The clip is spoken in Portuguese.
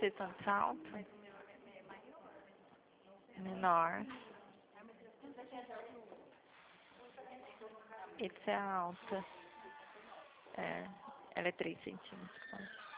ser tanto alto? Menor. Esse é alta. É, ela é 3 centímetros.